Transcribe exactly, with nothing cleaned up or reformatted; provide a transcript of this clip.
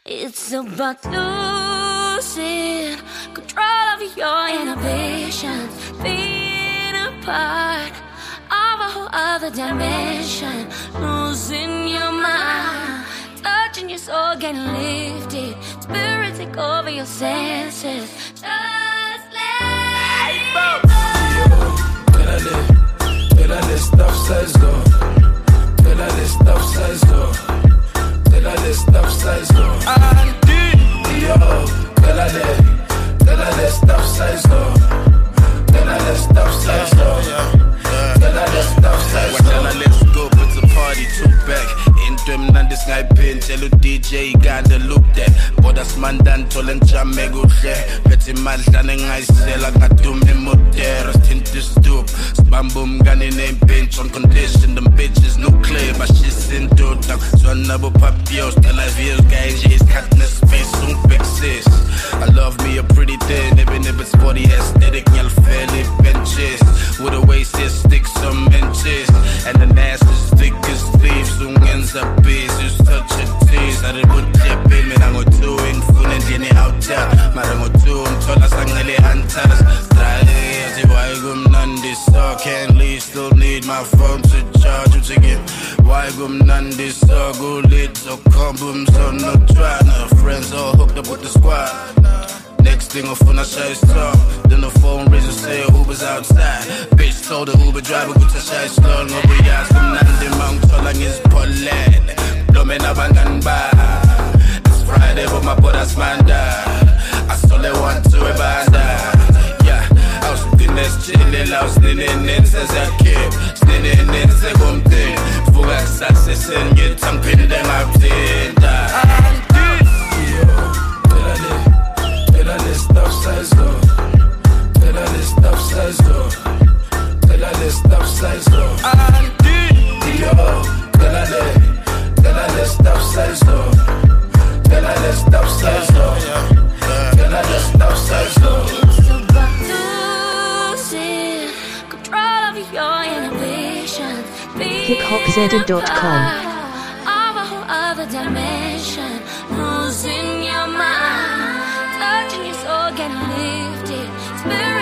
It's about losing control of your inhibitions, being a part of a whole other dimension, losing your mind, touching your soul, getting lifted, spirit take over your senses. Just let it go. Pélale, pélale, stop size go. Pélale, stop size go. Pélale, stop size go. Yo, pélale, pélale, stop size go. Pélale, stop size go. Pélale, stop size go. Let's go, put the party two back. Into mnandi singayiphin tshela D J kande look that boda simandani thola njame kuhle phethe imadlana engayisela ngaduma imodera sithinta stoop sibamba umngane nembench on condition them bitches nuclear bashisa indoda zwana nabo papios tell I feel guy nje isikhathi nespace ungibig sis I love me a pretty thing even if it's body aesthetic ngiyalifela benches with a waist that sticks some inches and the ass is thick as thieves ungenza busy you such a tease I didn't put your payment I'm going to ngifuna endlini out there mara ngo-two ngithola sangcele hunters drayazi why kumnandi so can't leave still need my phone to charge you to get why kumnandi so kulit zokhomba umzono tryna friends all hooked up with the squad next thing ufuna shaya isitolo then the phone rings and say Uber's outside bitch told the Uber driver ukuthi ashaya isitolo ngoba uyazi kumnandi ma ngithola ngizipholele blome nabangani bami it's Friday but my brother's Manda I stole one to a banda yeah I was looking nesitshilile I was ninini seziyakip sininini sekumthini vuka kusasa sengithi angiphinde ngakuthinta Pélale, stop size go. Pélale, stop size go. Pélale, stop size go. Yo, pélale, pélale, stop size go. Pélale, stop size go. Pélale, stop size go. It's about losing control of your inhibitions, hip hop zeta dot com. of a whole other dimension, losing your mind, touching your soul, getting lifted, spirit